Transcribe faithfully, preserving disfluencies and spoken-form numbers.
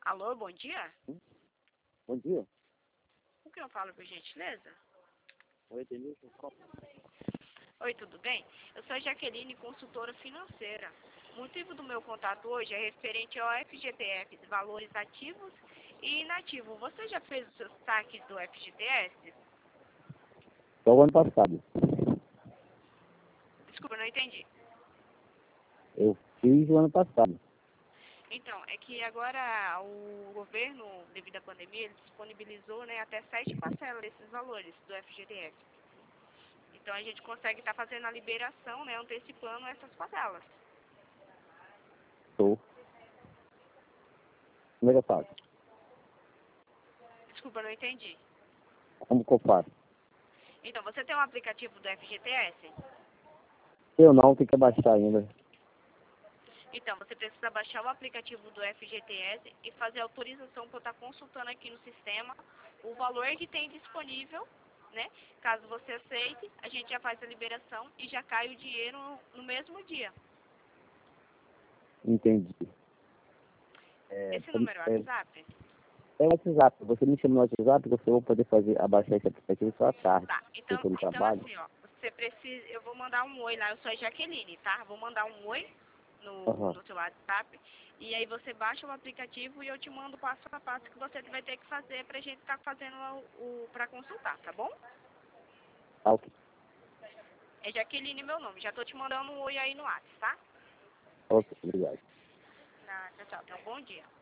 Alô, bom dia? Bom dia. Com quem eu falo, por gentileza? Oi, Denilson. Oi, tudo bem? Eu sou a Jaqueline, consultora financeira. O motivo do meu contato hoje é referente ao F G T S, valores ativos e inativos. Você já fez os seus saques do F G T S? Só o ano passado. Desculpa, não entendi. Eu fiz o ano passado. Então, é que agora o governo, devido à pandemia, ele disponibilizou, né, até sete parcelas desses valores do F G T S. Então a gente consegue estar fazendo a liberação, né, antecipando essas parcelas. Estou. Como é que eu faço? Desculpa, não entendi. Como que eu faço? Então, você tem um aplicativo do F G T S? Eu não, tem que baixar ainda. Então, você precisa baixar o aplicativo do F G T S e fazer autorização para eu estar consultando aqui no sistema o valor que tem disponível, né? Caso você aceite, a gente já faz a liberação e já cai o dinheiro no mesmo dia. Entendi. É, Esse número é o é, WhatsApp? é o WhatsApp. Você me chama no WhatsApp que eu vou poder fazer, abaixar esse aplicativo só à tarde. Tá, Eu então, estou no então trabalho. assim, ó, você precisa, eu vou mandar um oi lá, eu sou a Jaqueline, tá? Vou mandar um oi no, Aham. no seu WhatsApp e aí você baixa o aplicativo e eu te mando passo a passo que você vai ter que fazer pra gente estar fazendo o, o para consultar, tá bom? Tá, ok. É Jaqueline meu nome, já tô te mandando um oi aí no WhatsApp, tá? Ok, obrigado. Na, tchau, tchau, tenha um bom dia.